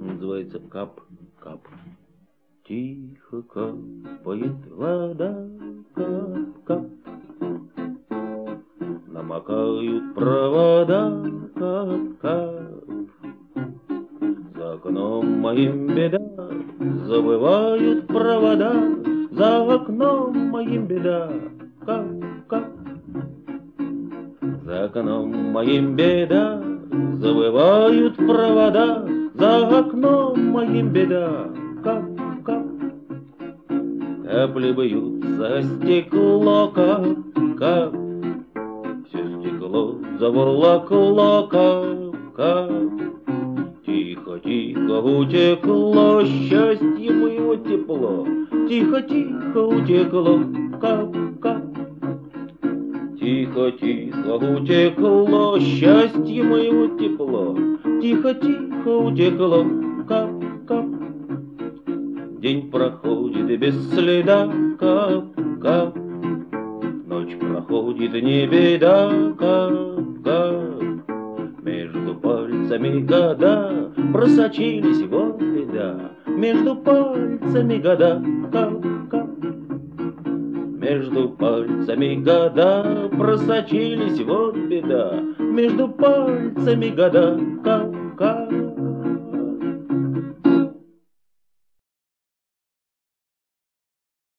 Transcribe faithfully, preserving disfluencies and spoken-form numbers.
называется «Кап-кап». Тихо капает вода, кап-кап. Намокают провода, кап-кап. За окном моим беда, забывают провода. За окном моим беда, кап-кап. За окном моим беда, забывают провода. За окном моим беда, кап-кап. Капли бьются о стекло, кап-кап. Все стекло заволокло, кап-кап. Тихо-тихо утекло счастье моего тепло. Тихо-тихо утекло, кап-кап. Тихо-тихо утекло счастье моего тепло. Тихо-тихо утекло, кап-кап. День проходит без следа, кап-кап. Ночь проходит не беда, кап-кап. Между пальцами года просочились, вот беда. Между пальцами года, кап-кап. Между пальцами года просочились, вот беда. Между пальцами года, кап-кап.